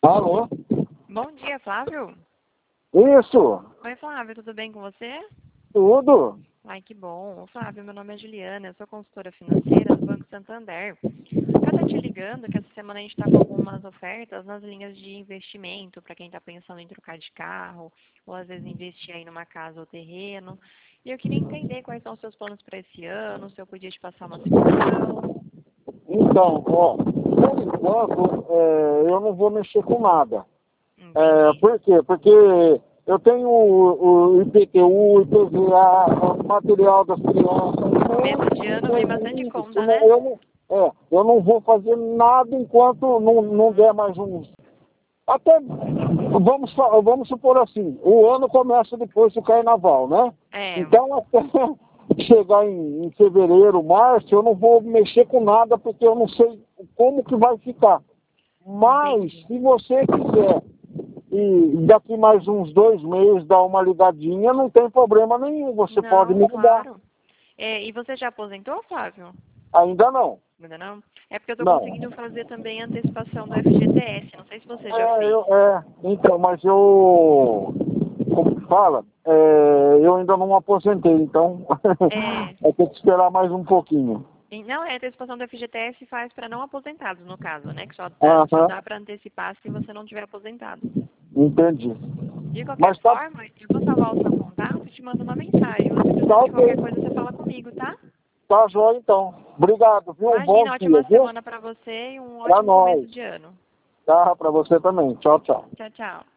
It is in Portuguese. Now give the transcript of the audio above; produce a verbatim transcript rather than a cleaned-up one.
Alô? Bom dia, Flávio. Isso, Oi, Flávio, tudo bem com você? tudo. Ai, que bom. Flávio, meu nome é Juliana, eu sou consultora financeira do Banco Santander. Eu tô te ligando que essa semana a gente está com algumas ofertas nas linhas de investimento para quem está pensando em trocar de carro ou às vezes investir aí numa casa ou terreno. E eu queria entender quais são os seus planos para esse ano, se eu podia te passar uma situação. Então, ó, por enquanto, é, eu não vou mexer com nada. É, Entendi. por quê? Porque eu tenho o, o I P T U, o I P V A, o material das crianças. Começo de ano vem bastante Isso, conta, não- né? eu, não, é, eu não vou fazer nada enquanto não, não der mais uns. Até, vamos, fa- vamos supor assim, o ano começa depois do carnaval, né? É, Então, até chegar em, em fevereiro, março, eu não vou mexer com nada porque eu não sei como que vai ficar. Mas, entendi. se você quiser, e daqui mais uns dois meses dar uma ligadinha, não tem problema nenhum, você pode Não, me ligar. claro. É, e você já aposentou, Flávio? Ainda não, Ainda não? É porque eu estou não. conseguindo fazer também a antecipação do F G T S. Não sei se você já É, fez. eu, é, então, mas eu, como que fala? É, eu ainda não aposentei, então É, vai ter que esperar mais um pouquinho. e não, é a antecipação do F G T S faz para não aposentados, no caso, né? Que só dá, só Aham, dá para antecipar se você não tiver aposentado. entendi. De qualquer Mas tá, forma, eu vou salvar o seu contato e te mando uma mensagem. Você tá precisando de qualquer ok, coisa, você fala comigo, tá? tá jóia então. Obrigado, viu? Um bom Imagina, dia, ótima viu? semana para você e um Pra ótimo começo nós. de ano. Tá, pra você também. Tchau, tchau. Tchau, tchau.